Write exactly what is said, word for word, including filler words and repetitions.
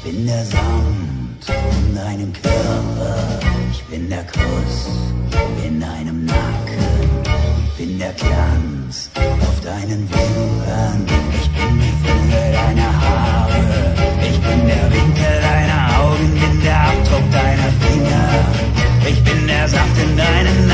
bin der Sand in deinem Körper, ich bin der Kuss in deinem Nacken, ich bin der Glanz auf deinen Wimpern, ich bin die Fülle deiner Haare, ich bin der Winkel deiner Augen, bin der Abdruck deiner Finger, ich bin der Saft in deinen